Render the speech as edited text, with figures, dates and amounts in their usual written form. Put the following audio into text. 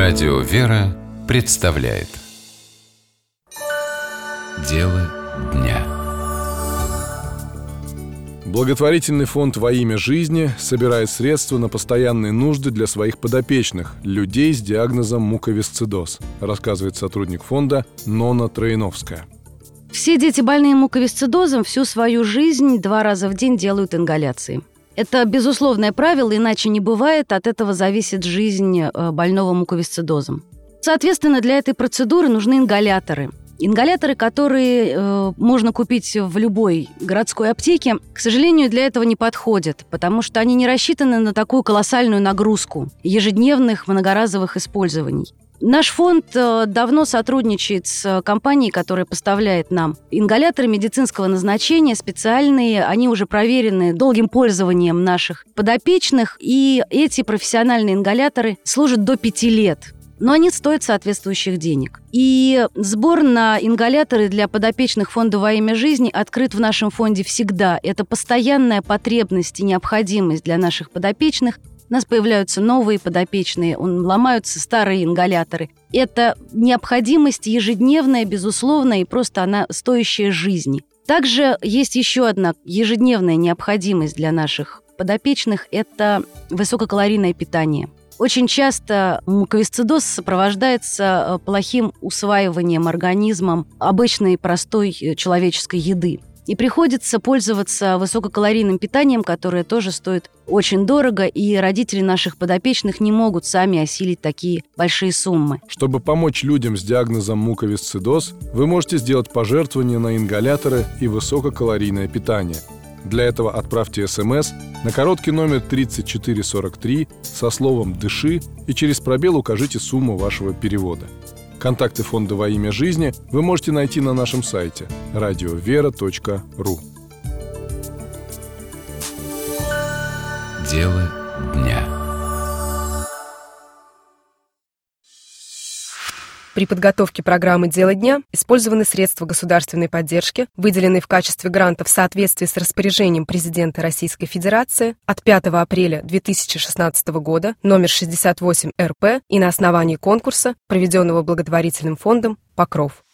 Радио «Вера» представляет Дело дня. Благотворительный фонд «Во имя жизни» собирает средства на постоянные нужды для своих подопечных, людей с диагнозом муковисцидоз, рассказывает сотрудник фонда Нона Троиновская. Все дети, больные муковисцидозом, всю свою жизнь 2 раза в день делают ингаляции. Это безусловное правило, иначе не бывает, от этого зависит жизнь больного муковисцидозом. Соответственно, для этой процедуры нужны ингаляторы. Ингаляторы, которые можно купить в любой городской аптеке, к сожалению, для этого не подходят, потому что они не рассчитаны на такую колоссальную нагрузку ежедневных многоразовых использований. Наш фонд давно сотрудничает с компанией, которая поставляет нам ингаляторы медицинского назначения, специальные, они уже проверены долгим пользованием наших подопечных, и эти профессиональные ингаляторы служат до 5 лет. Но они стоят соответствующих денег. И сбор на ингаляторы для подопечных фонда «Во имя жизни» открыт в нашем фонде всегда. Это постоянная потребность и необходимость для наших подопечных. У нас появляются новые подопечные, ломаются старые ингаляторы. Это необходимость ежедневная, безусловно, и просто она стоящая жизни. Также есть еще одна ежедневная необходимость для наших подопечных – это высококалорийное питание. Очень часто муковисцидоз сопровождается плохим усваиванием организмом обычной простой человеческой еды. И приходится пользоваться высококалорийным питанием, которое тоже стоит очень дорого, и родители наших подопечных не могут сами осилить такие большие суммы. Чтобы помочь людям с диагнозом муковисцидоз, вы можете сделать пожертвование на ингаляторы и высококалорийное питание. Для этого отправьте СМС на короткий номер 3443 со словом «Дыши» и через пробел укажите сумму вашего перевода. Контакты фонда «Во имя жизни» вы можете найти на нашем сайте radiovera.ru. Дело дня. При подготовке программы «Дело дня» использованы средства государственной поддержки, выделенные в качестве гранта в соответствии с распоряжением президента Российской Федерации от 5 апреля 2016 года номер 68 РП и на основании конкурса, проведенного благотворительным фондом «Покров».